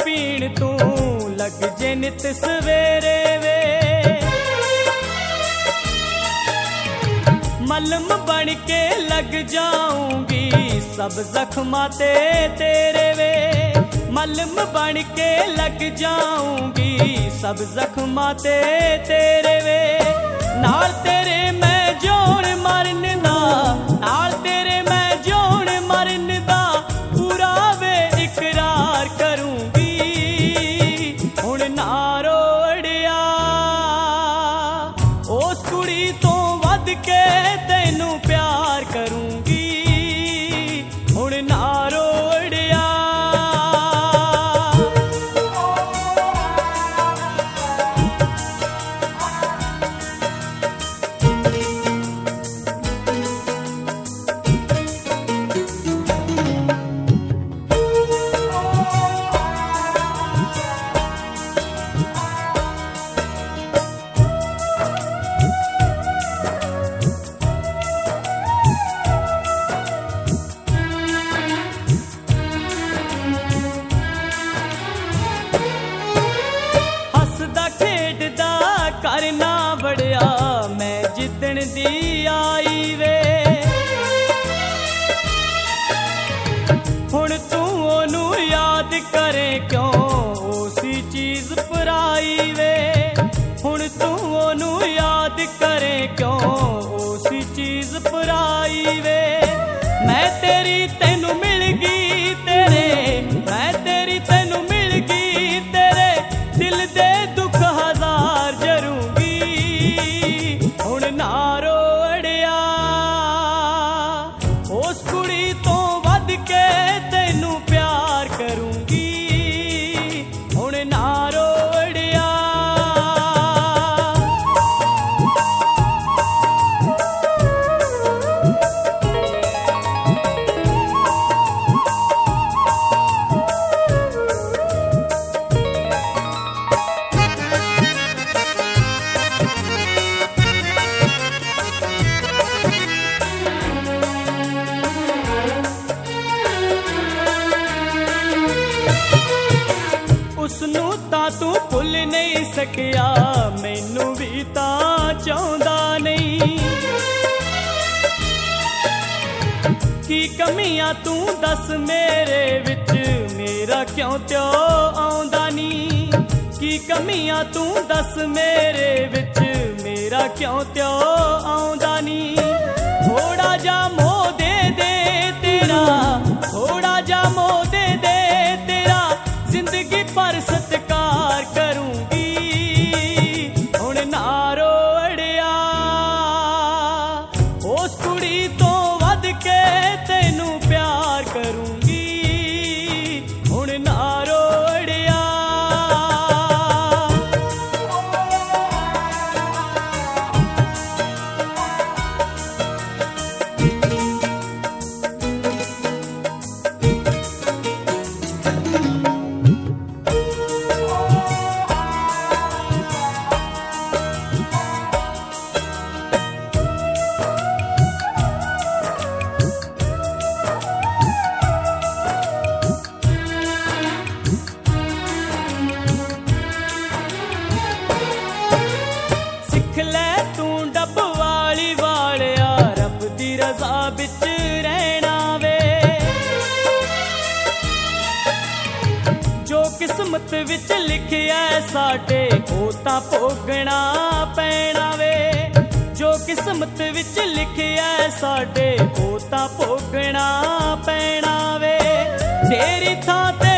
पीण तू लग जे नित सवेरे वे। मलम बन के लग जाऊंगी सब जख्मां ते तेरे वे। मलम बन के लग जाऊंगी सब जख्मां ते तेरे वे। नाल तेरे मैं जोन मरन दा, नाल तेरे मैं जोन मरन दा पूरा वे इकरार करूंगी। हुण ना रोड़िया उस कुड़ी तो वध के तैनू प्यार करूंगी। हुण ना रोड़िया करना बड़िया मैं जितन दी आई वे। हुण तू ओनू याद करे क्यों उसी चीज पराई वे। हुण तू ओनू याद करे क्यों उसी चीज पराई वे। मैं तेरी तैनू मिल गई तेरे, मैं तेरी तैनू मिल गई तेरे दिल दे दुख हजार जरूंगी। हुण ना रोड़िया उस कुड़ी तो वध के तैनू प्यार करूंगी। हुण ना रोड़िया उसनू तां तू भुल नहीं सकिया मैनू भी तां चाहुंदा नहीं। की कमियां तू दस मेरे विच मेरा क्यों त्यो आउंदा नी। की कमियां तू दस मेरे विच मेरा क्यों त्यो आउंदा नी। थोड़ा जा मोह दे दे तेरा, थोड़ा जा मोह दे दे तेरा जिंदगी पर सत्कार करूंगी। हुण ना रोड़िया उस कुड़ी तो वध के तैनू प्यार करूंगी। हुण ना रोड़िया रज़ा बिच रहना वे। जो किस्मत विच लिखिया साडे ओ तां भोगना पैना वे। जो किस्मत विच लिखिया साडे ओ तां भोगना पैना वे। तेरी थां ते